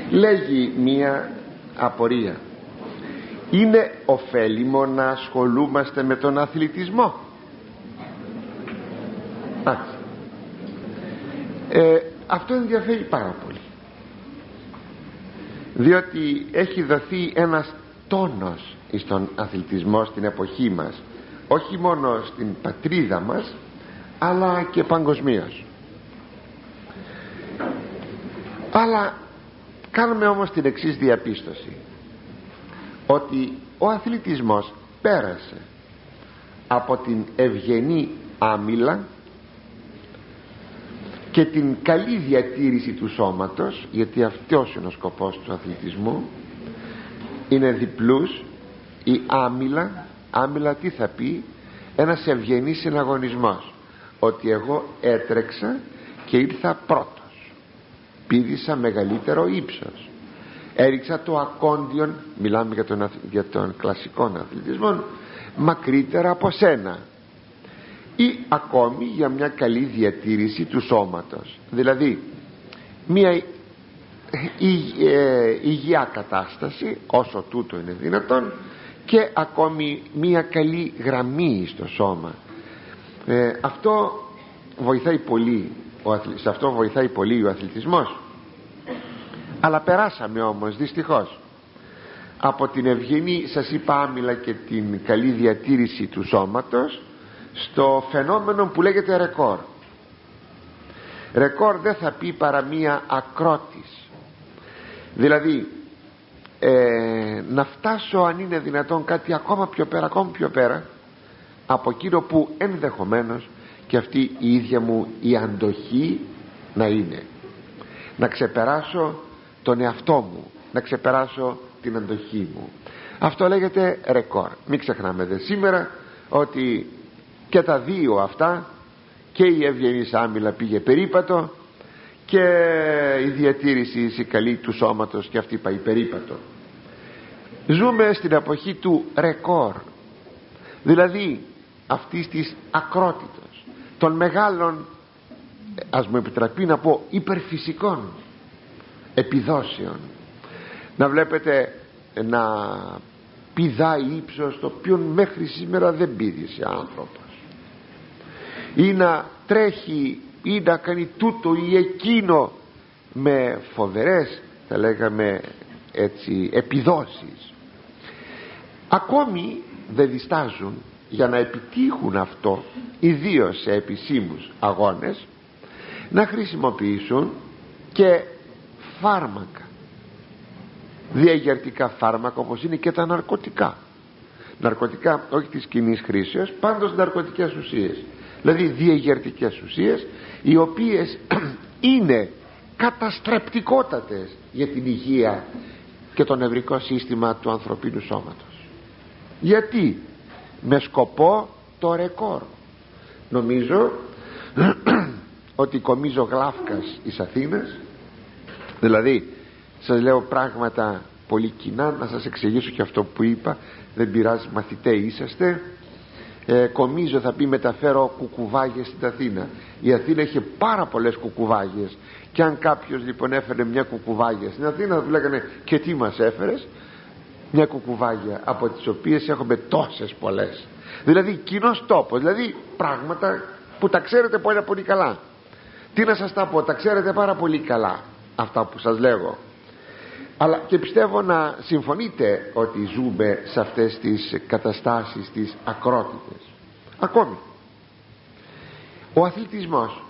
Λέγει μία απορία: είναι ωφέλιμο να ασχολούμαστε με τον αθλητισμό? Αυτό ενδιαφέρει πάρα πολύ, διότι έχει δοθεί ένας τόνος στον αθλητισμό στην εποχή μας, όχι μόνο στην πατρίδα μας αλλά και παγκοσμίως. Αλλά κάνουμε όμως την εξής διαπίστωση, ότι ο αθλητισμός πέρασε από την ευγενή άμυλα και την καλή διατήρηση του σώματος, γιατί αυτός είναι ο σκοπός του αθλητισμού. Είναι διπλούς. Η άμυλα τι θα πει? Ένας ευγενής συναγωνισμός, ότι εγώ έτρεξα και ήρθα πρώτος, πήδησα μεγαλύτερο ύψος, έριξα το ακόντιον, μιλάμε για τον κλασικό αθλητισμό, μακρύτερα από σένα, ή ακόμη για μια καλή διατήρηση του σώματος, δηλαδή μια υγιειά κατάσταση όσο τούτο είναι δυνατόν, και ακόμη μια καλή γραμμή στο σώμα. Αυτό βοηθάει πολύ, σε αυτό βοηθάει πολύ ο αθλητισμός. Αλλά περάσαμε όμως δυστυχώς από την ευγενή, σας είπα, άμυλα και την καλή διατήρηση του σώματος στο φαινόμενο που λέγεται ρεκόρ. Ρεκόρ δεν θα πει παρά μία ακρότης, δηλαδή να φτάσω, αν είναι δυνατόν, κάτι ακόμα πιο πέρα από εκείνο που ενδεχομένως και αυτή η ίδια μου η αντοχή να είναι, να ξεπεράσω τον εαυτό μου, να ξεπεράσω την αντοχή μου. Αυτό λέγεται ρεκόρ. Μην ξεχνάμε δε σήμερα ότι και τα δύο αυτά, και η ευγενής άμυλα πήγε περίπατο και η διατήρηση η καλή του σώματος και αυτή πάει περίπατο. Ζούμε στην εποχή του ρεκόρ, δηλαδή αυτής της ακρότητας, των μεγάλων, ας μου επιτραπεί να πω, υπερφυσικών επιδόσεων. Να βλέπετε να πηδάει ύψος το οποίο μέχρι σήμερα δεν πήδησε άνθρωπος, ή να τρέχει ή να κάνει τούτο ή εκείνο με φοβερές, θα λέγαμε έτσι, επιδόσεις. Ακόμη δεν διστάζουν, για να επιτύχουν αυτό, ιδίως σε επισήμους αγώνες, να χρησιμοποιήσουν και φάρμακα, διαγερτικά φάρμακα, όπως είναι και τα ναρκωτικά όχι της κοινής χρήσεως, πάντως ναρκωτικές ουσίες, δηλαδή διαγερτικές ουσίες, οι οποίες είναι καταστρεπτικότατες για την υγεία και το νευρικό σύστημα του ανθρωπίνου σώματος. Γιατί? Με σκοπό το ρεκόρ. Νομίζω ότι κομίζω γλάφκας εις Αθήνας, δηλαδή σας λέω πράγματα πολύ κοινά, να σας εξηγήσω και αυτό που είπα, δεν πειράζει, μαθητές είσαστε. Κομίζω, θα πει, μεταφέρω κουκουβάγες στην Αθήνα. Η Αθήνα είχε πάρα πολλές κουκουβάγες, και αν κάποιος λοιπόν έφερε μια κουκουβάγια στην Αθήνα, θα του λέγανε και τι μας έφερες? Μια κουκουβάγια, από τις οποίες έχουμε τόσες πολλές. Δηλαδή κοινός τόπος, δηλαδή πράγματα που τα ξέρετε πολύ πολύ καλά. Τι να σας τα πω, τα ξέρετε πάρα πολύ καλά αυτά που σας λέγω. Αλλά και πιστεύω να συμφωνείτε ότι ζούμε σε αυτές τις καταστάσεις, τις ακρότητες. Ακόμη ο αθλητισμός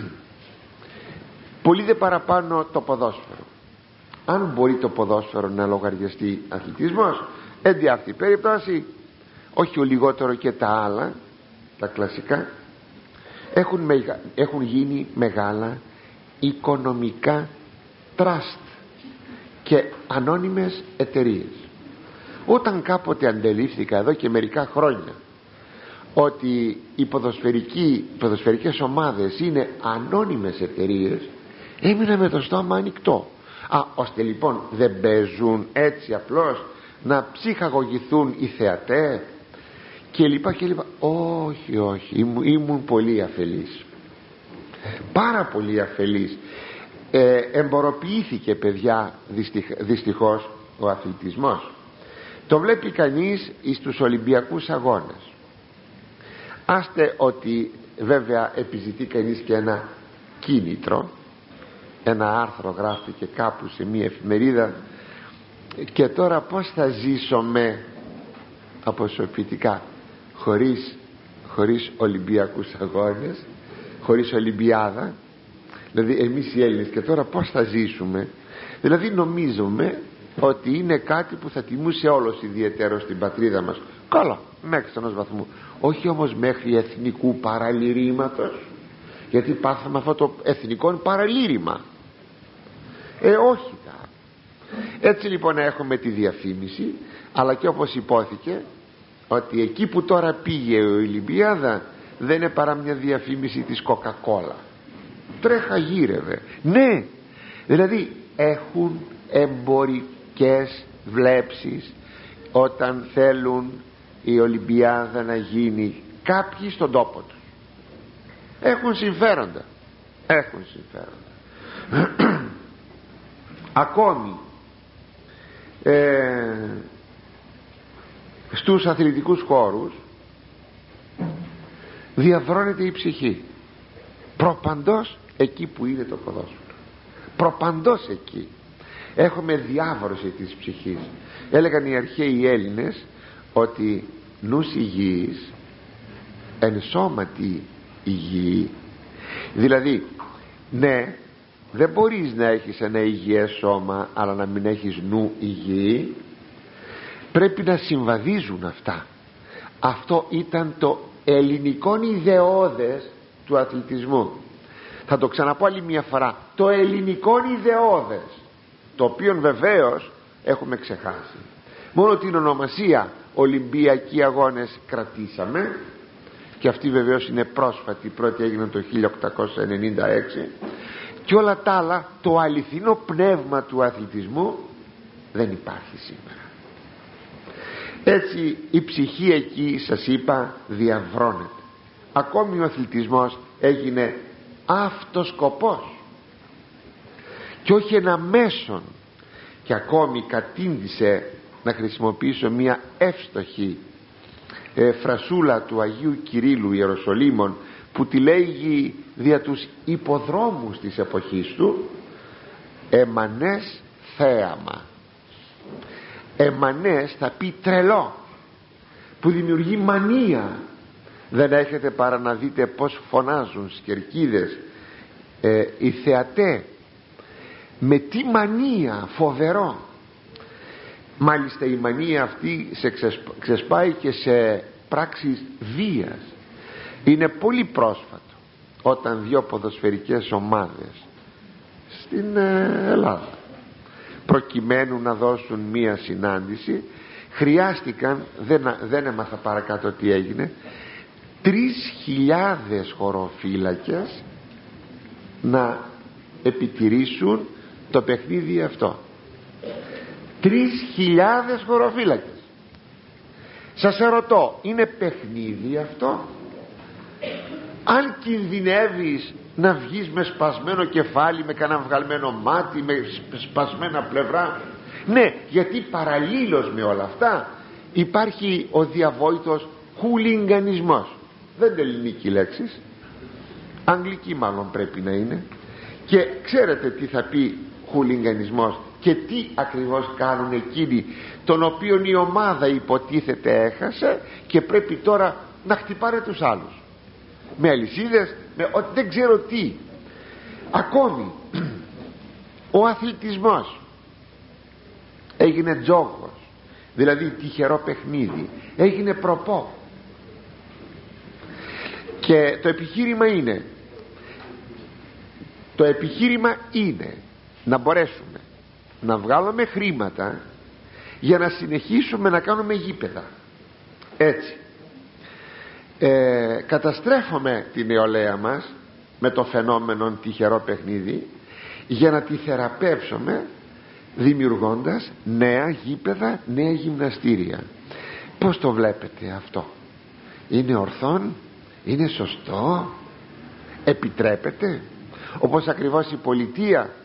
πολύ δε παραπάνω το ποδόσφαιρο. Αν μπορεί το ποδόσφαιρο να λογαριαστεί αθλητισμός, εν αυτή περίπτωση όχι ο λιγότερο και τα άλλα, τα κλασικά, έχουν γίνει μεγάλα οικονομικά τραστ και ανώνυμες εταιρείες. Όταν κάποτε αντελήφθηκα εδώ και μερικά χρόνια ότι οι ποδοσφαιρικές ομάδες είναι ανώνυμες εταιρείες, έμεινα με το στόμα ανοιχτό. Ώστε λοιπόν δεν παίζουν έτσι απλώς να ψυχαγωγηθούν οι θεατές και λοιπά και λοιπά? Όχι, ήμουν πολύ αφελής, πάρα πολύ αφελής. εμποροποιήθηκε, παιδιά, δυστυχώς ο αθλητισμός. Το βλέπει κανείς στους Ολυμπιακούς Αγώνες. Άστε ότι βέβαια επιζητεί κανείς και ένα κίνητρο, ένα άρθρο γράφτηκε κάπου σε μία εφημερίδα, και τώρα πως θα ζήσουμε αποσωπητικά χωρίς Ολυμπιακούς Αγώνες, χωρίς Ολυμπιάδα, δηλαδή εμείς οι Έλληνες, και τώρα πως θα ζήσουμε. Δηλαδή νομίζουμε ότι είναι κάτι που θα τιμούσε όλος ιδιαίτερος στην πατρίδα μας. Καλά, μέχρι ενός βαθμού, όχι όμως μέχρι εθνικού παραλυρήματος, γιατί πάθαμε αυτό το εθνικό παραλήρημα. Όχι τα. Έτσι λοιπόν έχουμε τη διαφήμιση, αλλά και όπως υπόθηκε ότι εκεί που τώρα πήγε η Ολυμπιάδα δεν είναι παρά μια διαφήμιση της Coca-Cola. Τρέχα γύρευε. Ναι, δηλαδή έχουν εμπορικές βλέψεις όταν θέλουν η Ολυμπιάδα να γίνει κάποιοι στον τόπο τους. Έχουν συμφέροντα. Ακόμη στους αθλητικούς χώρους διαβρώνεται η ψυχή προπαντός εκεί που είναι το ποδόσφαιρο. Προπαντός εκεί έχουμε διάβρωση της ψυχής. Έλεγαν οι αρχαίοι Έλληνες ότι νους υγιής εν σώματι υγιή. Δηλαδή ναι, δεν μπορείς να έχεις ένα υγιές σώμα αλλά να μην έχεις νου υγιή. Πρέπει να συμβαδίζουν αυτά. Αυτό ήταν το ελληνικό ιδεώδες του αθλητισμού. Θα το ξαναπώ άλλη μια φορά, το ελληνικό ιδεώδες, το οποίο βεβαίως έχουμε ξεχάσει. Μόνο την ονομασία Ολυμπιακοί Αγώνες κρατήσαμε, και αυτή βεβαίως είναι πρόσφατη, η πρώτη έγινε το 1896, και όλα τα άλλα, το αληθινό πνεύμα του αθλητισμού δεν υπάρχει σήμερα. Έτσι η ψυχή εκεί, σας είπα, διαβρώνεται. Ακόμη ο αθλητισμός έγινε αυτοσκοπός και όχι ένα μέσον, και ακόμη κατήντησε, να χρησιμοποιήσω μια εύστοχη φρασούλα του Αγίου Κυρίλλου Ιεροσολύμων, που τη λέγει δια τους υποδρόμους της εποχής του, εμανές θέαμα. Εμανές θα πει τρελό, που δημιουργεί μανία. Δεν έχετε παρά να δείτε πως φωνάζουν στις κερκίδες οι θεατές, με τι μανία, φοβερό. Μάλιστα η μανία αυτή ξεσπάει και σε πράξεις βίας. Είναι πολύ πρόσφατο όταν δύο ποδοσφαιρικές ομάδες στην Ελλάδα, προκειμένου να δώσουν μία συνάντηση, χρειάστηκαν, δεν έμαθα παρακάτω τι έγινε, 3.000 χωροφύλακες να επιτηρήσουν το παιχνίδι αυτό. 3.000 χωροφύλακες. Σας ερωτώ, είναι παιχνίδι αυτό? Αν κινδυνεύεις να βγεις με σπασμένο κεφάλι, με κανένα βγαλμένο μάτι, με σπασμένα πλευρά, ναι, γιατί παραλλήλως με όλα αυτά υπάρχει ο διαβόητος χουλιγκανισμός. Δεν είναι ελληνική λέξη, αγγλική μάλλον πρέπει να είναι. Και ξέρετε τι θα πει χουλιγκανισμός και τι ακριβώς κάνουν εκείνοι, τον οποίον η ομάδα υποτίθεται έχασε και πρέπει τώρα να χτυπάρε τους άλλους με αλυσίδες, με δεν ξέρω τι. Ακόμη ο αθλητισμός έγινε τζόγος, δηλαδή τυχερό παιχνίδι, έγινε προπό. Και το επιχείρημα είναι να μπορέσουμε να βγάλουμε χρήματα για να συνεχίσουμε να κάνουμε γήπεδα. Έτσι καταστρέφουμε την νεολαία μας με το φαινόμενο τυχερό παιχνίδι, για να τη θεραπεύσουμε δημιουργώντας νέα γήπεδα, νέα γυμναστήρια. Πώς το βλέπετε αυτό? Είναι ορθόν? Είναι σωστό? Επιτρέπεται? Όπως ακριβώς η πολιτεία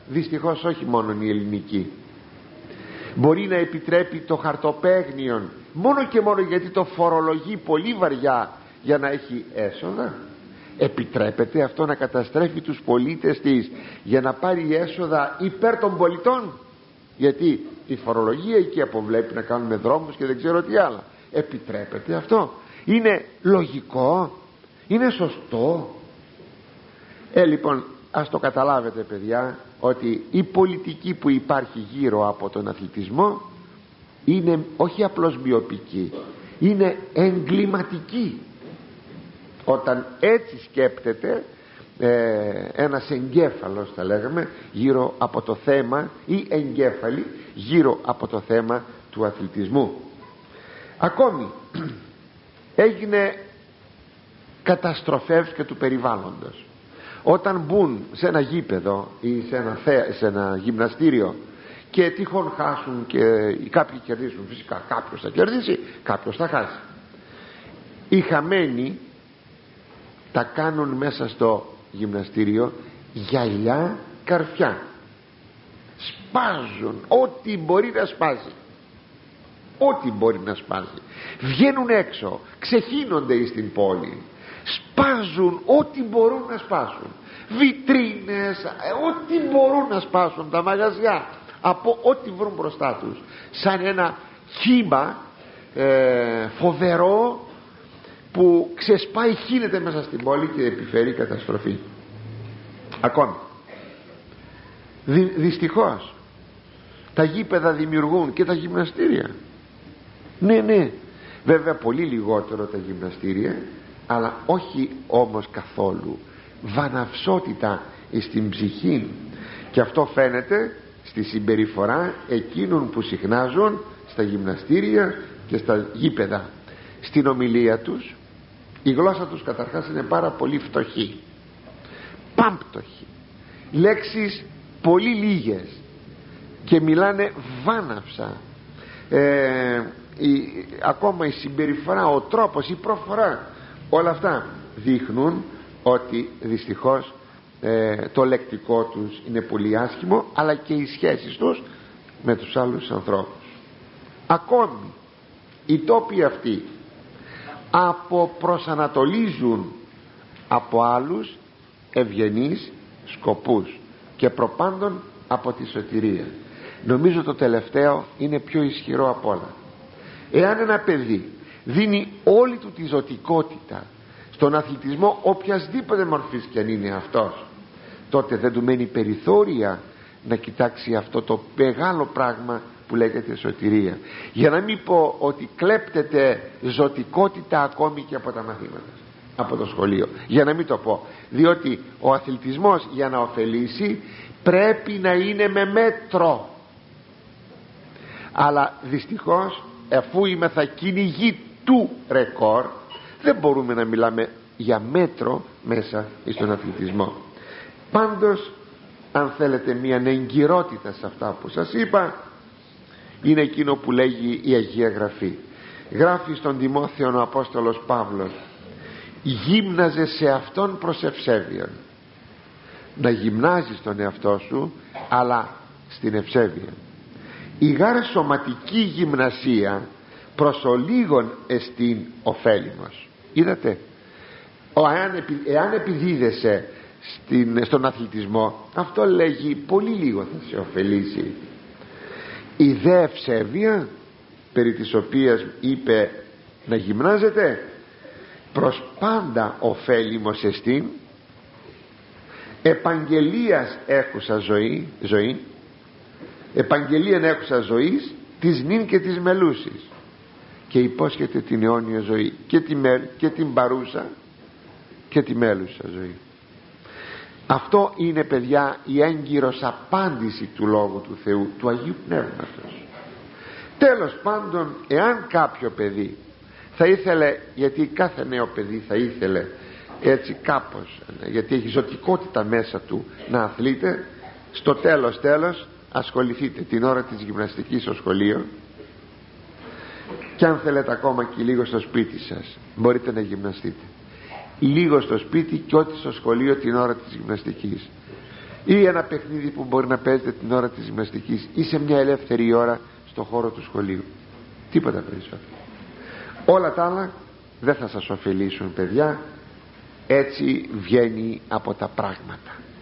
δυστυχώς όχι μόνο η ελληνική. Μπορεί να επιτρέπει το χαρτοπαίγνιον μόνο και μόνο γιατί το φορολογεί πολύ βαριά για να έχει έσοδα. Επιτρέπεται αυτό να καταστρέφει τους πολίτες της για να πάρει έσοδα υπέρ των πολιτών? Γιατί η φορολογία εκεί αποβλέπει να κάνουμε δρόμους και δεν ξέρω τι άλλα. Επιτρέπεται αυτό? Είναι λογικό? Είναι σωστό? Λοιπόν, ας το καταλάβετε παιδιά, ότι η πολιτική που υπάρχει γύρω από τον αθλητισμό είναι όχι απλώς μειοπική, είναι εγκληματική. Όταν έτσι σκέπτεται ένας εγκέφαλος, θα λέγαμε, γύρω από το θέμα, ή εγκέφαλοι γύρω από το θέμα του αθλητισμού. Ακόμη έγινε καταστροφές και του περιβάλλοντος. Όταν μπουν σε ένα γήπεδο ή σε ένα γυμναστήριο και τυχόν χάσουν, και κάποιοι κερδίσουν, φυσικά κάποιος θα κερδίσει, κάποιος θα χάσει. Οι χαμένοι τα κάνουν μέσα στο γυμναστήριο γυαλιά, καρφιά. Σπάζουν ό,τι μπορεί να σπάζει, ό,τι μπορεί να σπάζει. Βγαίνουν έξω, ξεχύνονται στην πόλη, σπάζουν ό,τι μπορούν να σπάσουν, βιτρίνες, ό,τι μπορούν να σπάσουν, τα μαγαζιά, από ό,τι βρουν μπροστά τους, σαν ένα χύμα φοβερό που ξεσπάει, χύνεται μέσα στην πόλη και επιφέρει καταστροφή. Ακόμη δυστυχώς τα γήπεδα δημιουργούν και τα γυμναστήρια. Ναι, βέβαια πολύ λιγότερο τα γυμναστήρια, αλλά όχι όμως καθόλου βαναυσότητα στην ψυχή, και αυτό φαίνεται στη συμπεριφορά εκείνων που συχνάζουν στα γυμναστήρια και στα γήπεδα. Στην ομιλία τους η γλώσσα τους καταρχάς είναι πάρα πολύ φτωχή, πάμπτωχη, λέξεις πολύ λίγες και μιλάνε βάναυσα. Ακόμα η συμπεριφορά, ο τρόπος, η προφορά, όλα αυτά δείχνουν ότι δυστυχώς το λεκτικό τους είναι πολύ άσχημο, αλλά και οι σχέσεις τους με τους άλλους ανθρώπους. Ακόμη οι τόποι αυτοί αποπροσανατολίζουν από άλλους ευγενείς σκοπούς και προπάντων από τη σωτηρία. Νομίζω το τελευταίο είναι πιο ισχυρό απ' όλα. Εάν ένα παιδί δίνει όλη του τη ζωτικότητα στον αθλητισμό, οποιασδήποτε μορφής και αν είναι αυτός, τότε δεν του μένει περιθώρια να κοιτάξει αυτό το μεγάλο πράγμα που λέγεται σωτηρία. Για να μην πω ότι κλέπτεται ζωτικότητα ακόμη και από τα μαθήματα, από το σχολείο, για να μην το πω, διότι ο αθλητισμός για να ωφελήσει πρέπει να είναι με μέτρο. Αλλά δυστυχώς, αφού είμεθα κυνηγοί του ρεκόρ, δεν μπορούμε να μιλάμε για μέτρο μέσα στον αθλητισμό. Πάντως, αν θέλετε μια εγκυρότητα σε αυτά που σας είπα, είναι εκείνο που λέγει η Αγία Γραφή. Γράφει στον Τιμόθεον ο Απόστολος Παύλος: γύμναζε σε αυτόν προς ευσέβειαν. Να γυμνάζεις τον εαυτό σου, αλλά στην ευσέβεια. Η γάρ σωματική γυμνασία προς ολίγων εστίν ωφέλιμος. Είδατε, εάν επιδίδεσαι στον αθλητισμό, αυτό λέγει πολύ λίγο θα σε ωφελήσει. Η δε ευσέβεια, περί της οποίας είπε να γυμνάζεται, προς πάντα ωφέλιμος εστίν, επαγγελίας έχουσα ζωή, επαγγελίαν έχουσα ζωής, της νυν και της μελούσης, και υπόσχεται την αιώνια ζωή, και την παρούσα και τη μέλουσα ζωή. Αυτό είναι, παιδιά, η έγκυρος απάντηση του Λόγου του Θεού, του Αγίου Πνεύματος. Τέλος πάντων, εάν κάποιο παιδί θα ήθελε, γιατί κάθε νέο παιδί θα ήθελε έτσι κάπως, γιατί έχει ζωτικότητα μέσα του, να αθλείται, στο τέλος ασχοληθείτε την ώρα της γυμναστικής στο σχολείο, και αν θέλετε ακόμα και λίγο στο σπίτι σας μπορείτε να γυμναστείτε. Λίγο στο σπίτι και ό,τι στο σχολείο την ώρα της γυμναστικής. ή ένα παιχνίδι που μπορεί να παίζετε την ώρα της γυμναστικής ή σε μια ελεύθερη ώρα στο χώρο του σχολείου. Τίποτα περισσότερο. Όλα τα άλλα δεν θα σας ωφελήσουν, παιδιά. Έτσι βγαίνει από τα πράγματα.